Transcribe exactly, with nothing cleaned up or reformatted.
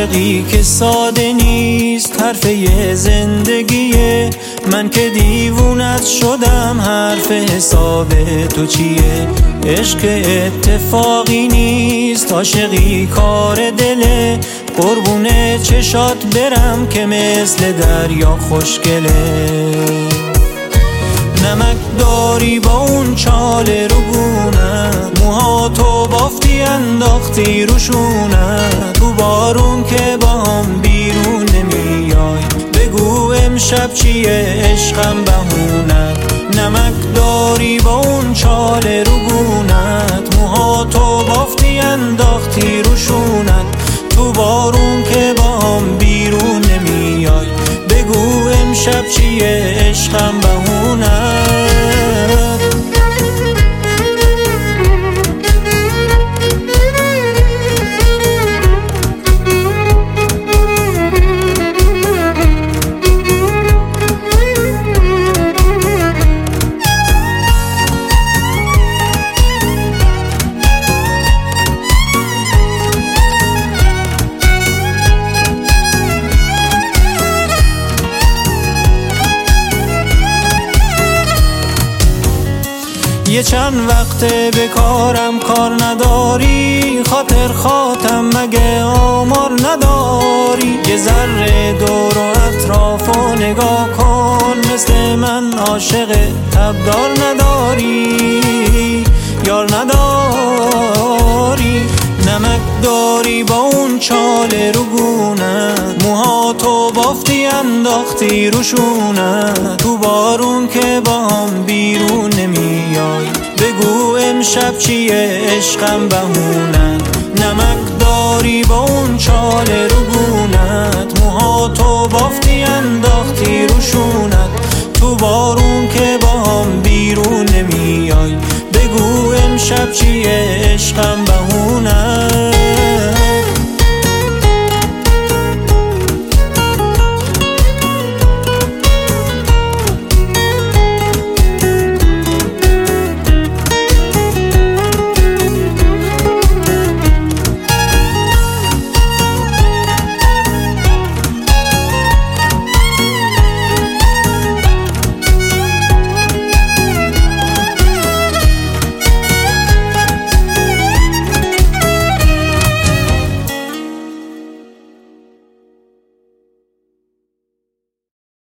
عاشقی که ساده نیست، حرفه زندگیه. من که دیوونت شدم، حرف حساب تو چیه؟ عشق اتفاقی نیست، عاشقی کار دله. قربون چشات برم که مثل دریا خوشگله. نمک داری با اون چاله رو گونت، موهاتو بافتی انداختی روشونت. تو بارون که با هم بیرون نمیای، بگو امشب چیه عشقم بهونت. نمک داری با اون چاله رو گونت، موهاتو بافتی انداختی روشونت. تو بارون که با هم بیرون نمیای، بگو امشب چیه عشقم بهونت. یه چند وقته به کارم کار نداری، خاطر خاطم مگه آمار نداری؟ یه ذره دور و اطرافو نگاه کن، مثل من عاشق تبدار نداری، یار نداری. نمک داری با اون چاله رو گونت، موهاتو بافتی انداختی روشونت. تو بارون که با هم بیرون نمیای، بگو امشب چیه عشقم بهونت. نمک داری با اون چاله رو گونت،